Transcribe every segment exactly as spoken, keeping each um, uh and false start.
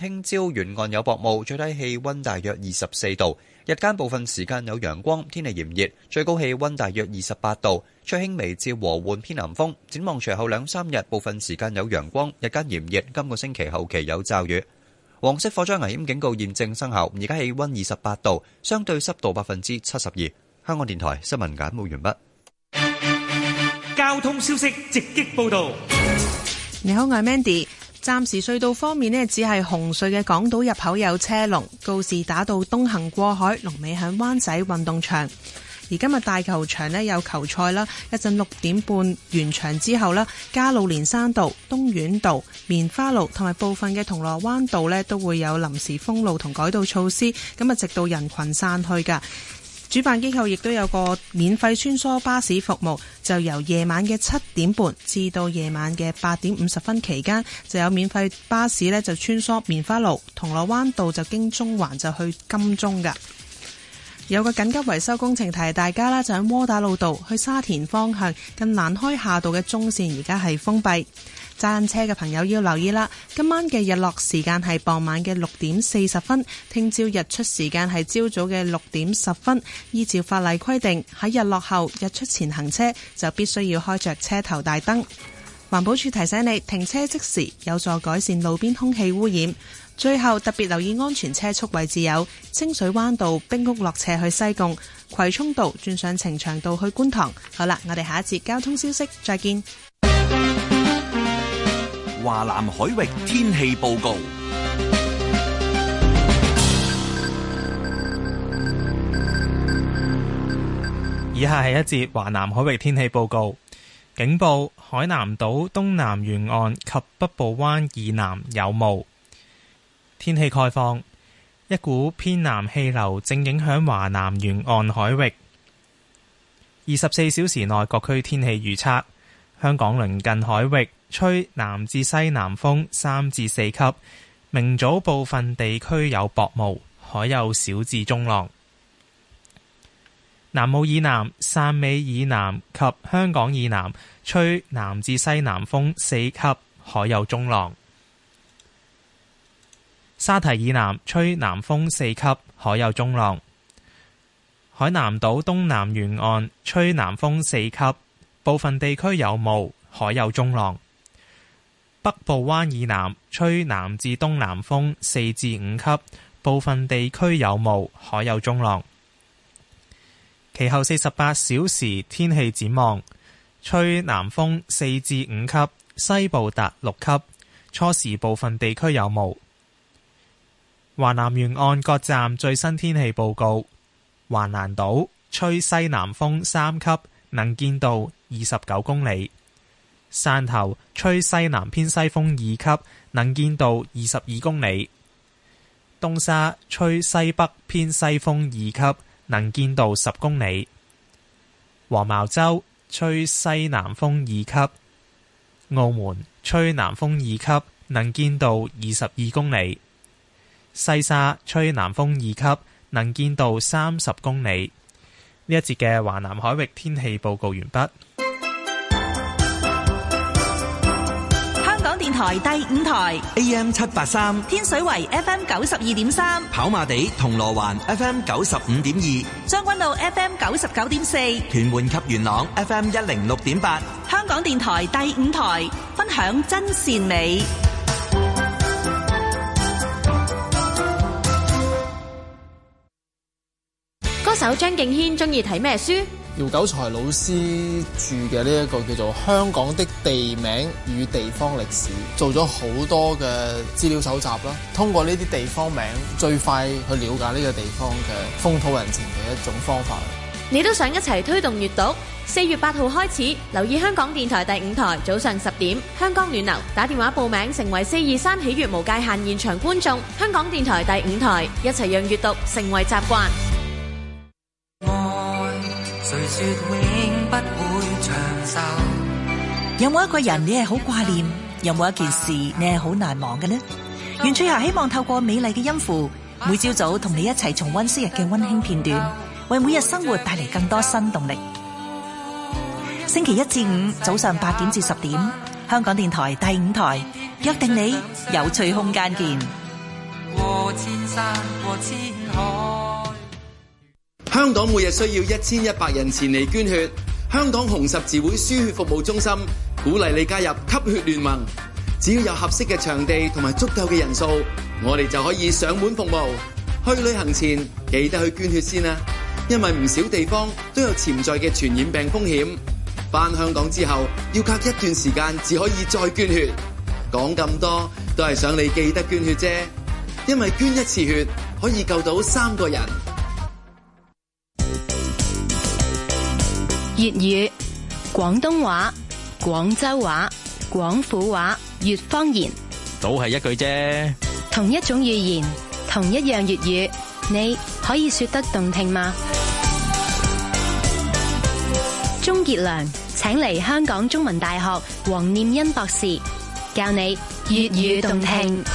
聽朝沿岸有薄霧，最低氣溫大約二十四度。日間部分時間有陽光，天氣炎熱，最高氣溫大約二十八度，吹輕微至和緩偏南風。展望隨後兩三日，部分時間有陽光，日間炎熱。今個星期後期有驟雨。黃色火災危險警告現正生效。而家氣溫二十八度，相對濕度百分之七十二。香港電台新聞簡報完畢。 交通消息直擊報道。 你好，我係 Mandy。暫時隧道方面呢，只係紅隧嘅港島入口有車龍，告士打道東行過海，龍尾響灣仔運動場。而今日大球場呢，有球賽啦，一陣六點半完場之後啦，加路連山道、東院道、棉花路同埋部分嘅銅鑼灣道呢，都會有臨時封路同改道措施，咁啊直到人群散去噶。主辦機構亦都有個免費穿梭巴士服務，就由夜晚嘅七點半至到夜晚嘅八點五十分期間，就有免費巴士呢就穿梭棉花路、銅鑼灣道，就經中環就去金鐘噶。有個緊急維修工程提大家啦，就喺窩打老道去沙田方向近蘭開夏道嘅中線而家係封閉。揸緊車嘅朋友要留意啦，今晚嘅日落時間係傍晚嘅六點四十分，聽朝日出時間係朝早嘅六點十分。依照法例規定，喺日落後日出前行車就必須要開着車頭大燈。環保署提醒你，停車即時有助改善路邊空氣污染。最後特別留意安全車速位置有清水灣道冰屋落斜去西貢、葵涌道轉上呈祥道去觀塘。好啦，我哋下一節交通消息再見。 華南海域天氣報告。 以下係一節華南海域天氣報告。警報：海南島東南沿岸及北部灣以南有霧。天氣概況：一股偏南氣流正影響華南沿岸海域。二十四小時內各區天氣預測：香港鄰近海域吹南至西南風三至四級，明早部分地區有薄霧，海有小至中浪。南澳以南、汕尾以南及香港以南吹南至西南風四級，海有中浪。沙堤以南吹南風四級，海有中浪。海南島東南沿岸吹南風四級，部分地區有霧，海有中浪。北部灣以南吹南至東南風四至五級，部分地區有霧，海有中浪。其後四十八小時天氣展望：吹南風四至五級，西部達六級，初時部分地區有霧。華南沿岸各站最新天氣報告：橫瀾島吹西南風三級，能見度二十九公里；汕頭吹西南偏西風二級，能見度二十二公里；東沙吹西北偏西風二級，能見度十公里；黃茅洲吹西南風二級；澳門吹南風二級，能見度二十二公里；西沙吹南風二級，能見度三十公里。呢一節嘅華南海域天氣報告完畢。 香港電台第五台 A M 七八三， 天水圍 F M 九十二點三， 跑馬地銅鑼灣 F M 九十五點二， 將軍澳 F M 九十九點四， 屯門及元朗 F M 一零六點八。 香港電台第五台，分享真善美。 歌手張敬軒中意睇咩書？ 姚九才老師著嘅呢一個叫做《香港的地名與地方歷史》，做咗好多嘅資料搜集啦。通過呢啲地方名，最快去了解呢個地方嘅風土人情嘅一種方法。 你都想一齊推動閱讀？四月八號開始，留意香港電台第五台早上十點，香港暖流打電話報名，成為四二三喜悅無界限現場觀眾。香港電台第五台，一齊讓閱讀成為習慣。 誰說永不會長壽？ 有冇一個人你係好掛念？有冇一件事你係好難忘嘅呢？袁翠霞希望透過美麗嘅音符，每朝早同你一齊重溫昔日嘅溫馨片段，為每日生活帶嚟更多新動力。星期一至五早上八點至十點，香港電台第五台約定你有趣空間見。 過千山過千海。 香港每日需要一千一百人前嚟捐血，香港紅十字會輸血服務中心鼓勵你加入吸血聯盟。只要有合適嘅場地同埋足夠嘅人數，我哋就可以上門服務。去旅行前記得去捐血先啦，因為唔少地方都有潛在嘅傳染病風險。返香港之後要隔一段時間至可以再捐血。講咁多都係想你記得捐血啫，因為捐一次血可以救到三個人。 粵語、廣東話、廣州話、廣府話、粵方言， 都係一句啫。 同一種語言，同一樣粵語，你可以說得動聽嗎？鍾傑良請嚟香港中文大學黃念欣博士教你粵語動聽。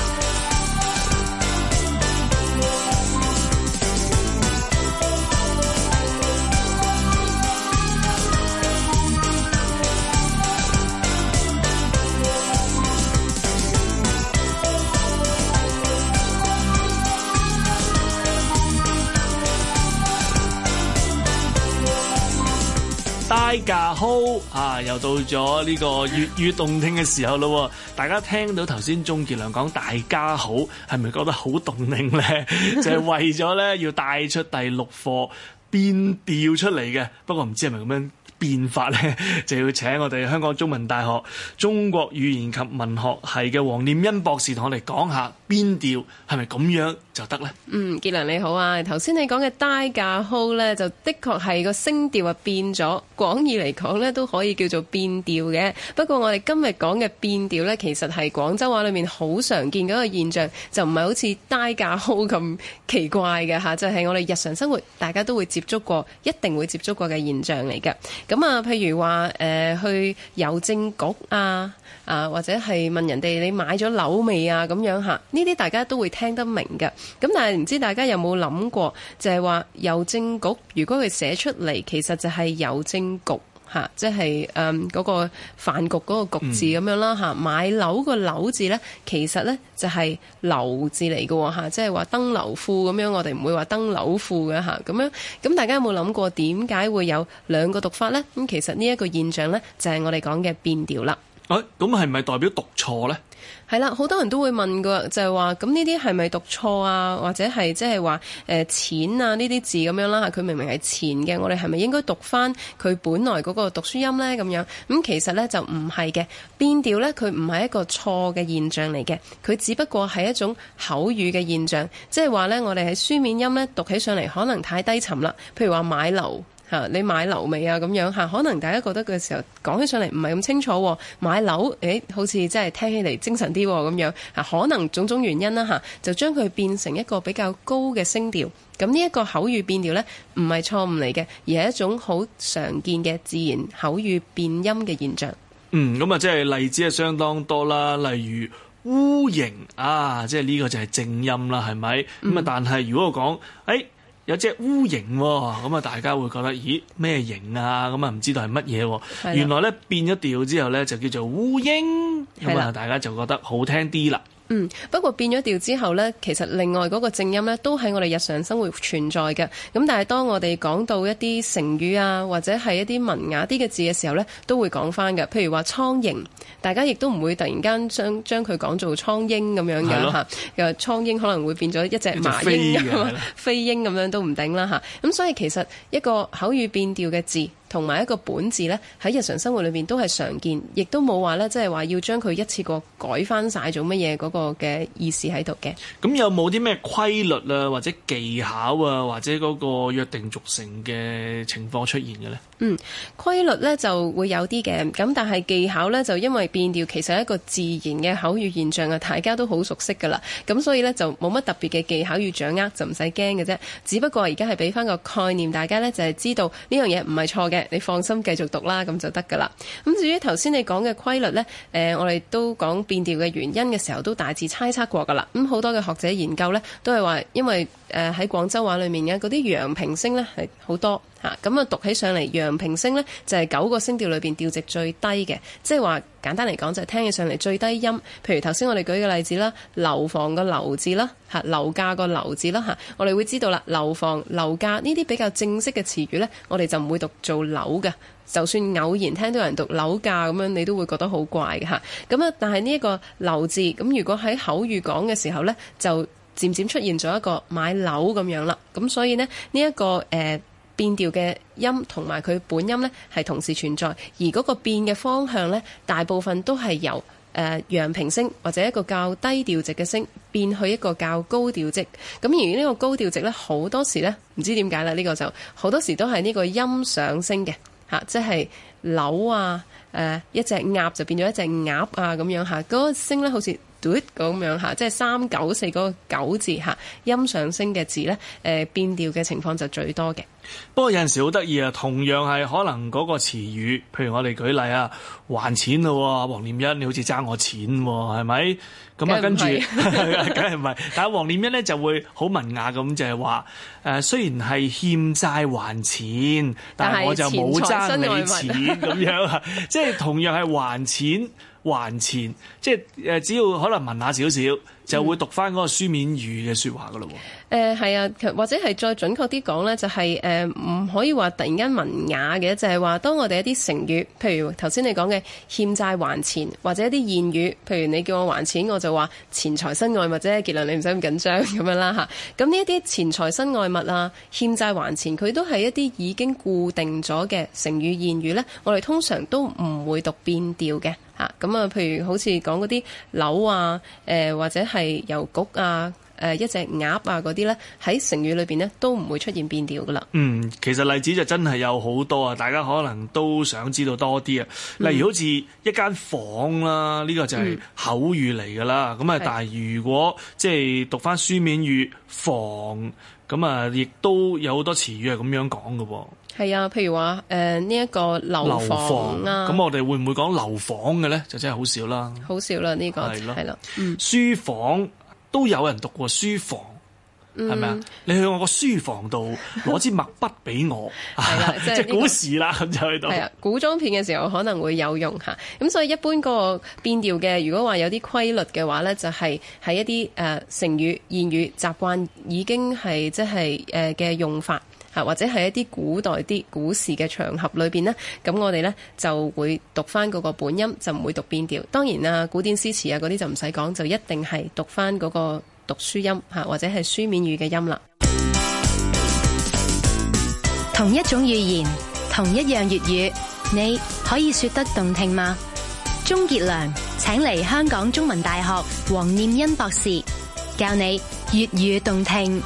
大家好啊！又到咗呢個粵語動聽嘅時候咯，大家聽到頭先鍾傑良講大家好，係咪覺得好動聽咧？就係為咗咧要帶出第六課變調出嚟嘅。不過唔知係咪咁樣變法咧，就要請我哋香港中文大學中國語言及文學系嘅黃念欣博士同我哋講下變調係咪咁樣就得咧？ 嗯，傑良你好啊！頭先你講嘅大家好咧，就的確係個聲調啊變咗，廣義嚟講咧都可以叫做變調嘅。不過我哋今日講嘅變調咧，其實係廣州話裏面好常見嘅一個現象，就唔係好似大家好咁奇怪嘅嚇，就係、是、我哋日常生活大家都會接觸過，一定會接觸過嘅現象嚟嘅。咁啊，譬如話誒、呃、去郵政局啊，啊或者係問人哋你買咗樓未啊咁樣嚇，呢啲大家都會聽得明嘅。咁但係唔知大家有冇諗過，就係話郵政局如果佢寫出嚟，其實就係郵政局嚇，即係誒嗰個飯局嗰個局字咁樣啦嚇。買樓個樓字呢，其實呢就係樓字嚟嘅喎嚇，即係話登樓庫咁樣，我哋唔會話登樓庫嘅嚇咁樣。咁大家有冇諗過點解會有兩個讀法呢？咁其實呢一個現象呢，就係我哋講嘅變調啦。 誒咁係咪代表讀錯呢？ 係啦，好多人都會問㗎，就係話咁呢啲係咪讀錯啊？或者係即係話誒錢啊呢啲字咁樣啦嚇，佢明明係錢嘅，我哋係咪應該讀翻佢本來嗰個讀書音呢？咁樣咁其實呢就唔係嘅，變調呢，佢唔係一個錯嘅現象嚟嘅，佢只不過係一種口語嘅現象，即係話呢，我哋喺書面音呢讀起上嚟可能太低沉啦，譬如話買樓。嚇！你買樓未啊？咁樣嚇，可能大家覺得嘅時候講起上嚟唔係咁清楚喎。買樓，誒好似真係聽起嚟精神啲咁樣嚇，可能種種原因啦嚇，就將佢變成一個比較高嘅聲調。咁呢一個口語變調呢，唔係錯誤嚟嘅，而係一種好常見嘅自然口語變音嘅現象。 嗯，咁啊，即係例子係相當多啦，例如烏蠅啊，即係呢個就係正音啦，係咪？咁啊、嗯，但係如果我講誒。哎有隻烏蠅喎，咁啊大家會覺得咦咩蠅啊？咁啊唔知道係乜嘢喎？原來咧變咗調之後咧就叫做烏蠅，咁啊大家就覺得好聽啲啦。 嗯，不過變咗調之後呢，其實另外嗰個正音呢都喺我哋日常生活存在嘅。咁但係當我哋講到一啲成語啊，或者係一啲文雅啲嘅字嘅時候呢，都會講翻嘅。譬如話蒼蠅，大家亦都唔會突然間將將佢講做蒼蠅咁樣嘅嚇。又蒼蠅可能會變咗一隻麻鷹咁飛鷹咁樣都唔定啦嚇。咁所以其實一個口語變調嘅字，同埋一個本字呢，喺日常生活裏面都係常見，亦都冇話呢，即係話要將佢一次過改翻晒做乜嘢嗰個嘅意思喺度嘅。 咁有冇啲咩規律啊，或者技巧啊，或者嗰個約定俗成嘅情況出現嘅呢？ 嗯，規律呢就會有啲嘅，咁但係技巧呢，就因為變調其實係一個自然嘅口語現象啊，大家都好熟悉噶啦，咁所以呢，就冇乜特別嘅技巧與掌握，就唔使驚嘅啫。只不過而家係俾翻個概念，大家呢就係知道呢樣嘢唔係錯嘅。你放心繼續讀啦，咁就得噶啦。咁至於頭先你講嘅規律呢，誒、呃，我哋都講變調嘅原因嘅時候，都大致猜測過噶啦。咁好多嘅學者研究呢，都係話因為誒喺廣州話裏面嘅嗰啲陽平聲呢係好多嚇，咁啊讀起上嚟陽平聲呢，就係九個聲調裏邊調值最低嘅，即係話簡單嚟講就係聽起上嚟最低音。譬如頭先我哋舉嘅例子啦，樓房個樓字啦，嚇樓價個樓字啦嚇，我哋會知道啦，樓房樓價呢啲比較正式嘅詞語呢，我哋就唔會讀做樓嘅。就算偶然聽到人讀樓價咁樣，你都會覺得好怪嘅嚇。咁啊，但係呢一個樓字，咁如果喺口語講嘅時候呢，就漸漸出現咗一個買樓咁樣啦。咁所以呢，呢、這、一個誒、呃、變調嘅音同埋佢本音呢係同時存在，而嗰個變嘅方向呢，大部分都係由誒陽平聲或者一個較低調值嘅聲變去一個較高調值。咁而呢個高調值呢，好多時呢，唔知點解啦，呢、這個就好多時都係呢個音上升嘅。嚇，即係樓啊，誒、呃、一隻鴨就變咗一隻鴨啊咁樣嚇，嗰、那個聲咧好似嘟咁樣嚇，即係三九四嗰個九字嚇，音上升嘅字咧，誒、呃、變調嘅情況就最多嘅。 不過有陣時好得意啊，同樣係可能嗰個詞語，譬如我哋舉例啊，還錢咯，黃念欣你好似爭我錢喎，係咪？咁啊跟住，梗係唔係？但係黃念欣咧就會好文雅咁，就係話誒，雖然係欠債還錢，但係我就冇爭你錢咁樣啊，即係同樣係還錢。還錢，即係誒，只要可能問下少少，就會讀翻嗰個書面語嘅説話噶咯喎。 誒係、呃、啊，或者係再準確啲講咧，就係誒唔可以話突然間文雅嘅，就係、是、話當我哋一啲成語，譬如頭先你講嘅欠債還錢，或者一啲諺語，譬如你叫我還錢，我就話錢財身外物啫。傑良你唔使咁緊張咁樣啦嚇。咁呢一啲錢財身外物啊，欠債還錢，佢都係一啲已經固定咗嘅成語諺語咧。我哋通常都唔會讀變調嘅。嚇咁啊，譬如好似講嗰啲樓啊，誒、呃、或者係郵局啊，誒、呃、一隻鴨啊嗰啲咧，喺成語裏邊咧都唔會出現變調噶啦。嗯， 其實例子就真係有好多啊，大家可能都想知道多啲啊。例如好似一間房啦，呢、這個就係口語嚟噶啦。咁啊、嗯，但係如果即係讀翻書面語房，咁啊，亦都有好多詞語係咁樣講噶喎。 係啊，譬如話誒呢一個樓房啊， 咁我哋會唔會講樓房嘅咧？就真係好少啦， 好少啦呢、這個係咯，係咯，嗯， 書房都有人讀過書房，係咪啊？你去我個書房度攞支墨筆俾我，係啦，即係古時啦，咁就去到。係啊，古裝片嘅時候可能會有用嚇，咁所以一般嗰個變調嘅，如果話有啲規律嘅話咧，就係、是、喺一啲誒、呃、成語、諺語、習慣已經係即係誒嘅用法。或者係一啲古代啲古時嘅場合裏邊呢，咁我哋呢就會讀翻嗰個本音，就唔會讀變調。當然啊，古典詩詞啊嗰啲就唔使講，就一定係讀翻嗰個讀書音嚇，或者係書面語嘅音啦。 同一種語言，同一樣粵語，你可以說得動聽嗎？鍾傑良請嚟香港中文大學黃念欣博士教你粵語動聽。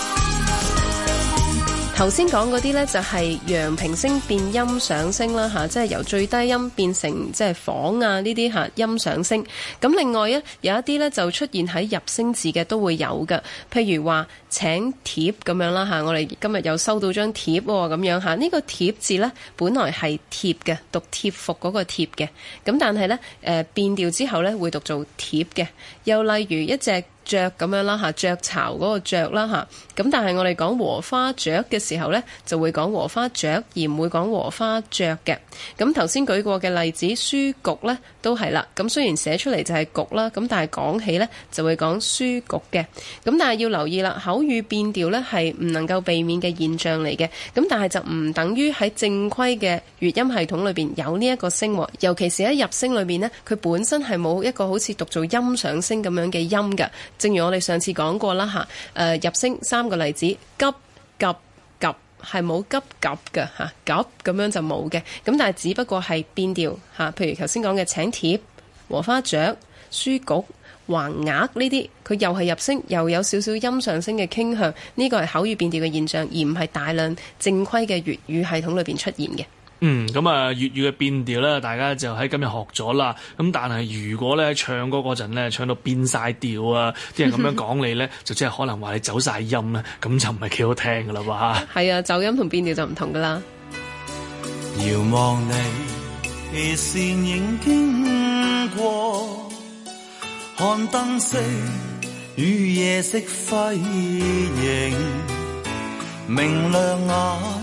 頭先講嗰啲呢，就係陽平聲變音上升啦嚇，即係由最低音變成即係房啊呢啲嚇音上升。咁另外呢，有一啲呢就出現喺入聲字嘅都會有嘅，譬如話請帖咁樣啦嚇，我哋今日又收到張帖喎咁樣嚇，呢個帖字呢，本來係貼嘅，讀貼服嗰個貼嘅，咁但係呢，誒變調之後呢，會讀做帖嘅。又例如一隻雀咁樣啦嚇，雀巢嗰個雀啦嚇，咁但係我哋講禾花雀嘅時候呢，就會講禾花雀，而唔會講禾花雀嘅。咁頭先舉過嘅例子，書局呢都係啦。咁雖然寫出嚟就係局啦，咁但係講起呢就會講書局嘅。咁但係要留意啦，口語變調呢係唔能夠避免嘅現象嚟嘅。咁但係就唔等於喺正規嘅粵音系統裏邊有呢一個聲，尤其是喺入聲裏邊呢，佢本身係冇一個好似讀做音上聲咁樣嘅音㗎。正如我哋上次講過啦嚇，誒、呃、入聲三個例子，急急急係冇急急嘅嚇，急咁樣就冇嘅。咁但係只不過係變調嚇，譬如頭先講嘅請帖、禾花雀、書局、橫額呢啲，佢又係入聲，又有少少音上聲嘅傾向。呢個係口語變調嘅現象，而唔係大量正規嘅粵語系統裏邊出現嘅。 嗯，咁啊，粵語嘅變調咧，大家就喺今日學咗啦。咁但係如果咧唱歌嗰陣咧，唱到變晒調啊，啲人咁樣講你咧，就即係可能話你走晒音啦，咁就唔係幾好聽噶啦喎。係啊，走音同變調就唔同噶啦。 遙望你倩影經過，看燈飾與夜色輝映，明亮眼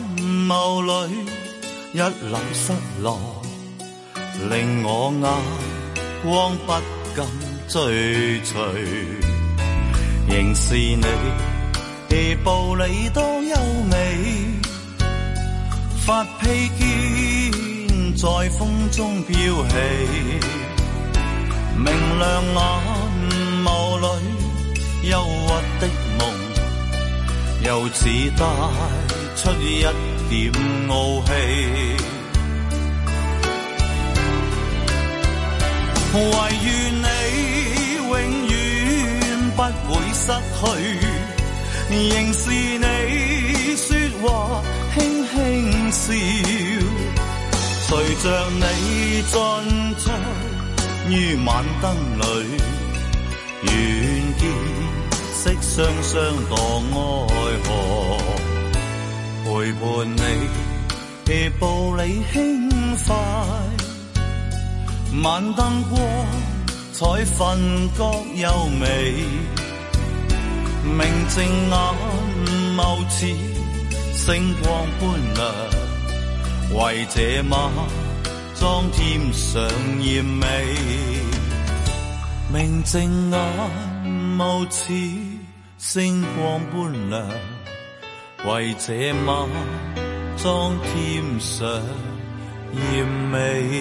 眸裏一縷失落，令我眼光不敢追隨，仍是你步履多優美，發披肩在風中飄起，明亮眼眸裏憂鬱的夢，又似帶出一點傲氣，唯願你永遠不會失去，仍是你說話輕輕笑，隨着你進出於晚燈裏，願見色雙雙墮愛河，陪伴你步履輕快，晚燈光彩瞓覺優美，明淨眼眸似星光般亮，為這晚妝添上豔美，明淨眼眸似星光般亮，為這晚妝添上豔美。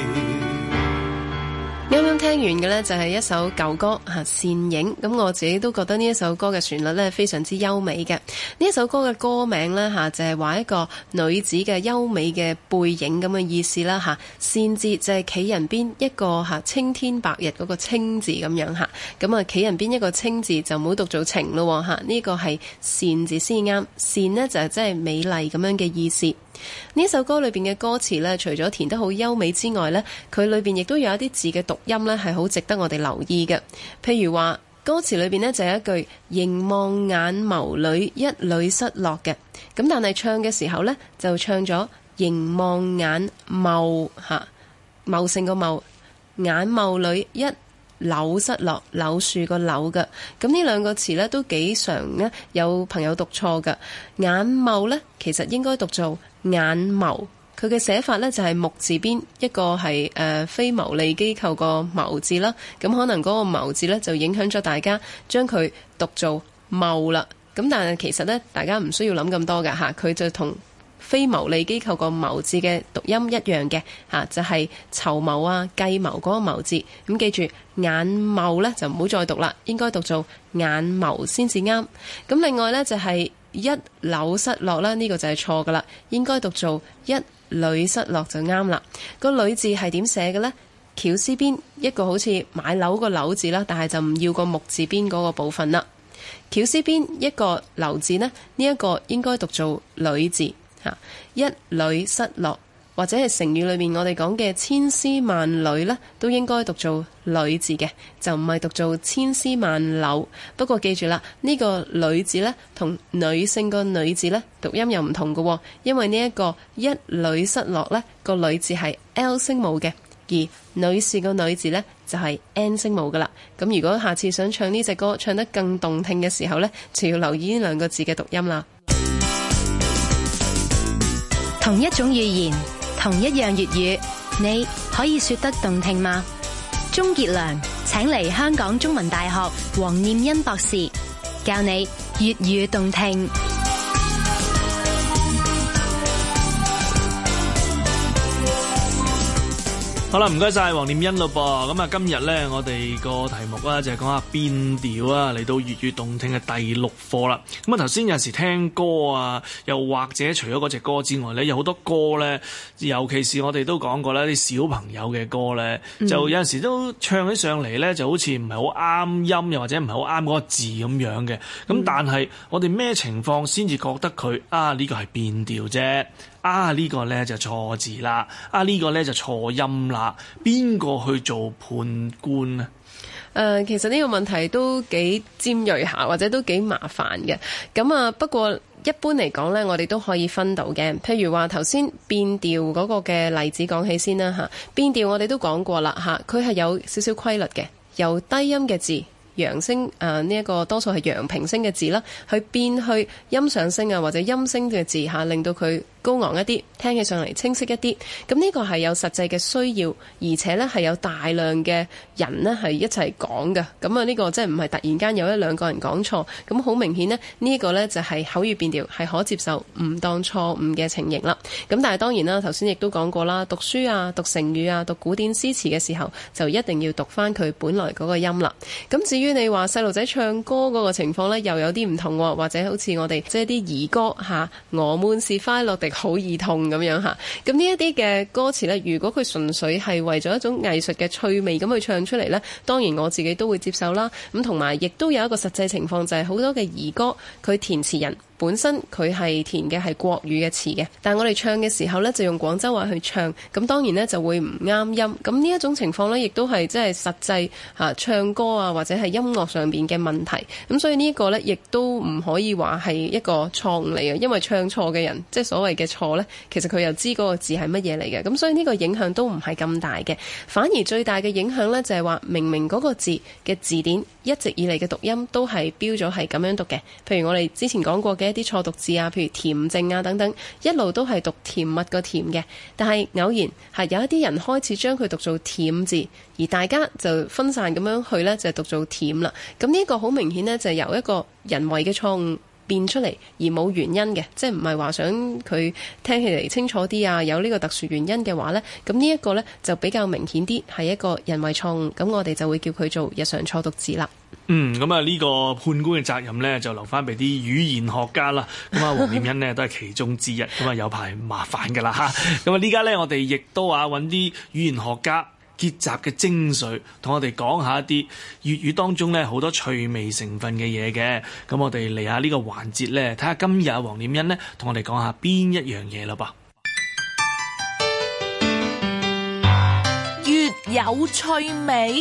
啱啱聽完嘅呢，就係一首舊歌吓《倩影》，咁我自己都覺得呢一首歌嘅旋律呢，非常之優美嘅。呢一首歌嘅歌名呢，吓，就係話一個女子嘅優美嘅背影咁嘅意思啦吓。倩字就係企人邊一個吓青天白日嗰個青字咁樣吓，咁啊企人邊一個青字就唔好讀做情咯吓，呢個係倩字先啱。倩呢，就係真係美麗咁樣嘅意思。呢首歌裏邊嘅歌詞呢，除咗填得好優美之外呢，佢裏邊亦都有一啲字嘅讀音呢，係好值得我哋留意嘅。譬如話歌詞裏邊呢，就有一句凝望眼眸裏一縷失落嘅，咁但係唱嘅時候呢，就唱咗凝望眼眸吓，茂盛個茂，眼眸裏一柳失落，柳樹個柳嘅，咁呢兩個詞呢，都幾常呢有朋友讀錯嘅。眼眸呢，其實應該讀做眼眸，佢嘅寫法呢，就係木字邊一個係誒、呃、非牟利機構個牟字啦，咁可能嗰個牟字呢，就影響咗大家將佢讀做茂啦。咁但係其實呢，大家唔需要諗咁多㗎吓，佢就同非牟利機構個牟字嘅讀音一樣嘅吓，就係籌謀啊計謀嗰個謀字。咁記住眼眸呢，就唔好再讀啦，應該讀做眼眸先至啱。咁另外呢，就係、是。一縷失落啦，呢個就係錯噶啦，應該讀做一縷失落就啱啦。個縷字係點寫嘅呢？絞絲邊一個好似買樓個樓字啦，但係就唔要個木字邊嗰個部分啦。絞絲邊一個樓字呢，呢、這、一個應該讀做縷字吓，一縷失落。或者係成語裏面我哋講嘅千絲萬縷呢，都應該讀做縷字嘅，就唔係讀做千絲萬縷。不過記住啦，呢、這個縷字呢，同女性個女字呢，讀音又唔同嘅，因為呢一個一縷失落呢，個女字係 L 聲母嘅，而女士個女字呢，就係 N 聲母噶啦。咁如果下次想唱呢隻歌唱得更動聽嘅時候呢，就要留意呢兩個字嘅讀音啦。 同一種語言，同一樣粵語，你可以說得動聽嗎？鍾傑良請嚟香港中文大學黃念欣博士教你粵語動聽。 好啦，唔該晒黃念欣咯噃。咁啊，今日咧我哋個題目啦就係講下變調啊，嚟到粵語動聽嘅第六課啦。咁啊，頭先有陣時聽歌啊，又或者除咗嗰隻歌之外咧，有好多歌咧，尤其是我哋都講過啦，啲小朋友嘅歌咧，嗯、就有陣時都唱起上嚟咧，就好似唔係好啱音，又或者唔係好啱嗰個字咁樣嘅。咁、嗯、但係我哋咩情況先至覺得佢啊呢、呢個係變調啫？啊呢、呢個呢就錯字啦，啊呢、呢個呢就錯音啦，邊個去做判官呢？ 誒、呃，其實呢個問題都幾尖銳下，或者都幾麻煩嘅。咁啊，不過一般嚟講呢，我哋都可以分到嘅。譬如話頭先變調嗰個嘅例子講起先啦嚇，變調我哋都講過啦嚇，佢係有少少規律嘅，由低音嘅字。陽聲誒呢一個多數係陽平聲嘅字啦，去變去音上聲啊或者陰聲嘅字嚇，令到佢高昂一啲，聽起上嚟清晰一啲。咁呢個係有實際嘅需要，而且呢係有大量嘅人呢係一齊講嘅。咁啊呢個即係唔係突然間有一兩個人講錯，咁好明顯呢，呢個呢就係口語變調係可接受唔當錯誤嘅情形啦。咁但係當然啦，頭先亦都講過啦，讀書啊、讀成語啊、讀古典詩詞嘅時候，就一定要讀翻佢本來嗰個音啦。咁至於你話細路仔唱歌嗰個情況呢，又有啲唔同喎，或者好似我哋即係啲兒歌嚇，我們是快樂的好兒童咁樣嚇。咁呢一啲嘅歌詞呢，如果佢純粹係為咗一種藝術嘅趣味咁去唱出嚟呢，當然我自己都會接受啦。咁同埋亦都有一個實際情況，就係好多嘅兒歌，佢填詞人本身佢係填嘅係國語嘅詞嘅，但係我哋唱嘅時候呢，就用廣州話去唱，咁當然呢就會唔啱音。咁呢一種情況呢，亦都係即係實際嚇唱歌啊，或者係音樂上邊嘅問題。咁所以呢一個呢，亦都唔可以話係一個錯誤嚟嘅，因為唱錯嘅人，即係所謂嘅錯呢，其實佢又知嗰個字係乜嘢嚟嘅。咁所以呢個影響都唔係咁大嘅，反而最大嘅影響呢，就係話明明嗰個字嘅字典一直以嚟嘅讀音都係標咗係咁樣讀嘅。譬如我哋之前講過嘅一啲錯讀字啊，譬如甜靜啊等等，一路都係讀甜蜜個甜嘅，但係偶然係有一啲人開始將佢讀做甜字，而大家就分散咁樣去呢，就讀做甜啦。咁呢個好明顯呢，就係由一個人為嘅錯誤變出嚟，而冇原因嘅，即係唔係話想佢聽起嚟清楚啲啊，有呢個特殊原因嘅話呢，咁呢一個呢，就比較明顯啲，係一個人為錯誤，咁我哋就會叫佢做日常錯讀字啦。 嗯，咁啊呢個判官嘅責任呢，就留翻俾啲語言學家啦。咁啊，黃念欣呢，都係其中之一，咁啊有排麻煩噶啦嚇。咁啊呢家呢，我哋亦都啊揾啲語言學家結集嘅精髓，同我哋講下一啲粵語當中呢好多趣味成分嘅嘢嘅。咁我哋嚟下呢個環節呢，睇下今日黃念欣呢，同我哋講下邊一樣嘢啦噃。 粵有趣味。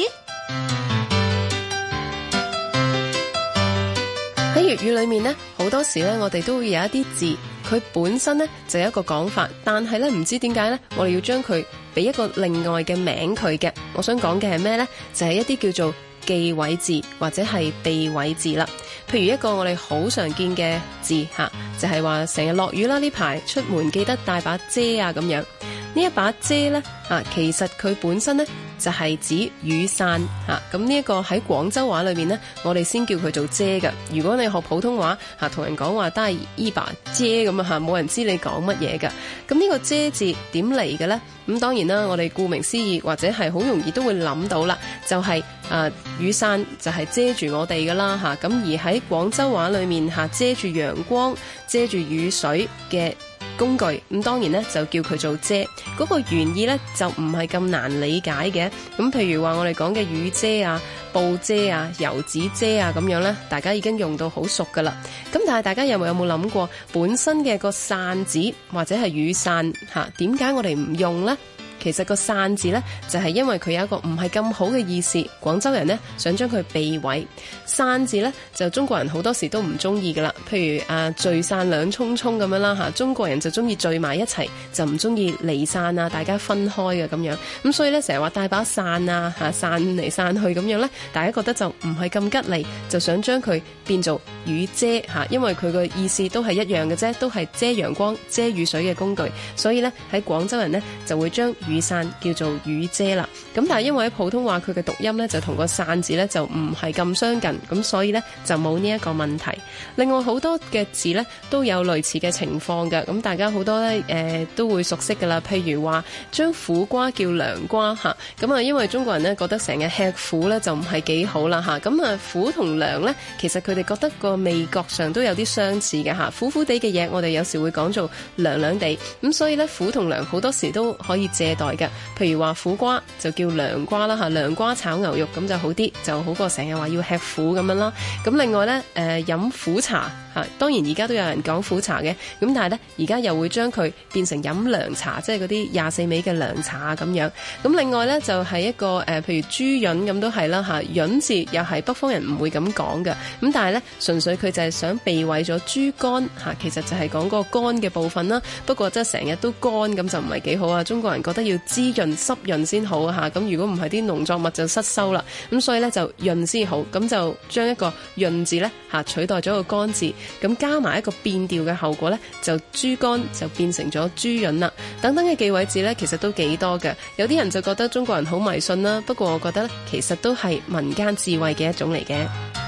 喺粵語裏面呢，好多時呢，我哋都會有一啲字，佢本身呢就有一個講法，但係呢唔知點解呢，我哋要將佢俾一個另外嘅名佢嘅。我想講嘅係咩呢？就係一啲叫做忌諱字或者係避諱字啦。譬如一個我哋好常見嘅字吓，就係話成日落雨啦，呢排出門記得帶把遮啊咁樣。呢一把遮呢，啊，其實佢本身呢就係指雨傘嚇。咁呢一個喺廣州話裏面呢，我哋先叫佢做遮嘅。如果你學普通話嚇，同人講話都係依把遮咁啊嚇，冇人知你講乜嘢㗎。咁呢個遮字點嚟嘅呢？咁當然啦，我哋顧名思義或者係好容易都會諗到啦，就係、是、啊雨傘就係遮住我哋㗎啦嚇。咁而喺廣州話裏面嚇，遮住陽光、遮住雨水嘅工具，咁當然呢就叫佢做遮。嗰個原意呢就唔係咁難理解嘅。咁譬如話我哋講嘅雨遮啊、布遮啊、油紙遮啊咁樣呢，大家已經用到好熟噶啦。咁但係大家有冇有冇諗過，本身嘅個傘字或者係雨傘吓，點解我哋唔用呢？其實個傘字呢，就係因為佢有一個唔係咁好嘅意思，廣州人呢，想將佢避諱。傘字呢，就中國人好多時都唔中意噶啦，譬如啊聚散兩匆匆咁樣啦吓，中國人就中意聚埋一齊，就唔中意離散啊，大家分開嘅咁樣。咁所以呢，成日話帶把傘啊吓，散嚟散去咁樣呢，大家覺得就唔係咁吉利，就想將佢變做雨遮吓，因為佢個意思都係一樣嘅啫，都係遮陽光、遮雨水嘅工具。所以呢，喺廣州人呢，就會將雨傘叫做雨遮啦。咁但係因為喺普通話佢嘅讀音呢，就同個傘字呢，就唔係咁相近，咁所以呢，就冇呢一個問題。另外好多嘅字呢，都有類似嘅情況嘅，咁大家好多呢，誒、呃、都會熟悉噶啦。譬如話將苦瓜叫涼瓜吓，咁啊因為中國人呢，覺得成日吃苦呢，就唔係幾好啦吓，咁啊苦同涼呢，其實佢哋覺得個味覺上都有啲相似嘅吓，苦苦地嘅嘢我哋有時會講做涼涼地，咁所以呢，苦同涼好多時都可以借代嘅。譬如話苦瓜就叫涼瓜啦吓，涼瓜炒牛肉咁就好啲，就好過成日話要吃苦咁樣啦。咁另外呢，誒、呃、飲苦茶吓，當然而家都有人講苦茶嘅，咁但係呢，而家又會將佢變成飲涼茶，即係嗰啲廿四味嘅涼茶咁樣。咁另外呢，就係、是、一個誒、呃，譬如豬潤咁都係啦吓，潤字又係北方人唔會咁講嘅，咁但係呢，純粹佢就係想避諱咗豬肝吓，其實就係講個肝嘅部分啦。不過即係成日都乾咁就唔係幾好啊，中國人覺得要滋潤濕潤先好啊吓，咁如果唔係啲農作物就失收啦，咁所以呢，就潤先好，咁就將一個潤字呢吓取代咗個乾字， 咁加埋一個變調嘅後果呢，就豬肝就變成咗豬潤啦。等等嘅忌諱字呢，其實都幾多嘅。有啲人就覺得中國人好迷信啦，不過我覺得呢，其實都係民間智慧嘅一種嚟嘅。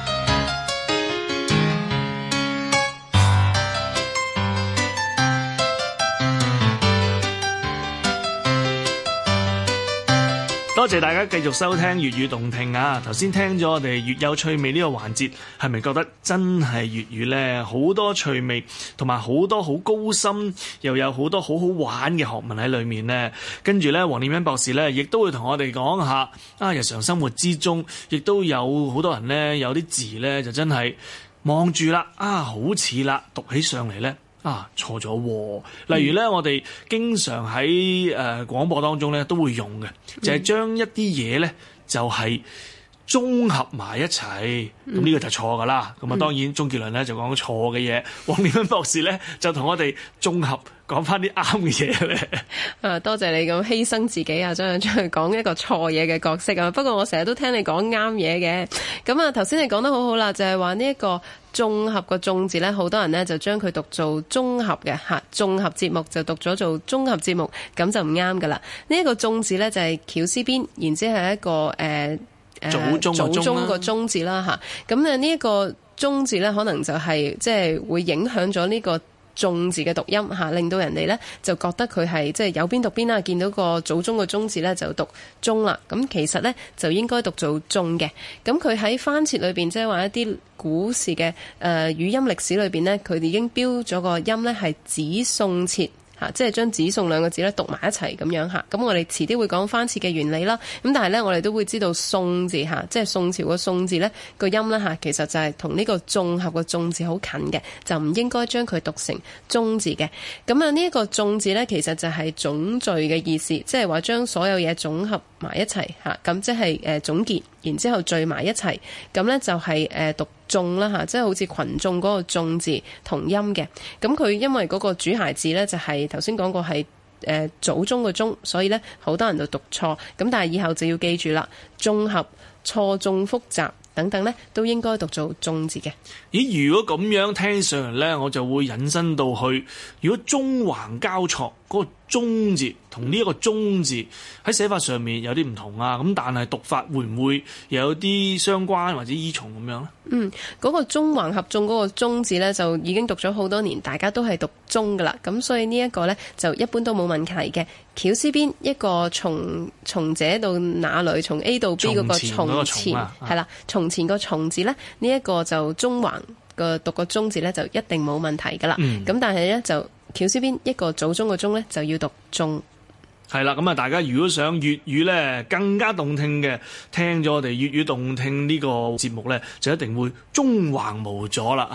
多謝大家繼續收聽粵語動聽啊！頭先聽咗我哋粵有趣味呢個環節，係咪覺得真係粵語呢？好多趣味同埋好多好高深，又有好多好好玩嘅學問喺裏面呢。跟住呢，黃念欣博士呢，亦都會同我哋講下啊，日常生活之中，亦都有好多人呢，有啲字呢，就真係望住啦，啊，好似啦，讀起上嚟呢。啊，錯咗喎！例如咧，我哋經常喺誒、呃、廣播當中咧都會用嘅，就係、是、將一啲嘢咧就係、是、綜合埋一齊，咁、嗯、呢個就錯噶啦。咁啊，當然鍾傑良咧就講錯嘅嘢，黃念欣博士咧就同我哋綜合講翻啲啱嘅嘢咧。 啊，多謝你咁犧牲自己啊，將將佢講一個錯嘢嘅角色啊。不過我成日都聽你講啱嘢嘅。咁啊，頭先你講得好好啦，就係話呢一個綜合個綜字咧，好多人咧就將佢讀做綜合嘅嚇，綜合節目就讀咗做綜合節目，咁就唔啱噶啦。呢、這、一個綜字咧就係絞絲邊，然之後係一個誒誒祖宗個宗字啦嚇。咁咧呢一個宗字咧，可能就係即係會影響咗呢個眾字嘅讀音嚇，令到人哋咧就覺得佢係即係有邊讀邊啦。見到個祖宗個宗字咧就讀宗啦，咁其實咧就應該讀做眾嘅。咁佢喺翻設裏邊，即係話一啲古時嘅誒、呃、語音歷史裏邊咧，佢哋已經標咗個音咧係子宋設。嚇，即係將子宋兩個字咧讀埋一齊咁樣嚇，咁我哋遲啲會講翻次嘅原理啦。咁但係咧，我哋都會知道宋字嚇，即係宋朝個宋字咧個音咧嚇，其實就係同呢個綜合個綜字好近嘅，就唔應該將佢讀成宗字嘅。咁啊，呢一個綜字咧，其實就係總聚嘅意思，即係話將所有嘢總合埋一齊嚇，咁即係誒總結，然之後聚埋一齊，咁咧就係誒讀眾啦嚇，即係好似群眾嗰個眾字同音嘅。咁佢因為嗰個主諧字咧就係頭先講過係誒祖宗個宗，所以咧好多人就讀錯。咁但係以後就要記住啦，綜合、錯綜複雜等等咧都應該讀做眾字嘅。 咦？如果咁樣聽上嚟咧，我就會引申到去，如果中橫交錯嗰、那個中字同呢一個宗字喺寫法上面有啲唔同啊，咁但係讀法會唔會有啲相關或者依從咁樣咧？ 嗯，嗰、那個中橫合眾嗰個宗字咧就已經讀咗好多年，大家都係讀宗噶啦，咁所以呢一個咧就一般都冇問題嘅。絞絲邊一個從從這到那裏，從 A 到 B 嗰個從前係啦，從前個從字咧呢一個就中橫個讀個宗字咧就一定冇問題噶啦。咁、嗯、但係咧就絞絲邊一個祖宗個宗咧就要讀眾。 係啦，咁啊，大家如果想粵語咧更加動聽嘅，聽咗我哋粵語動聽呢個節目咧，就一定會中橫無阻啦。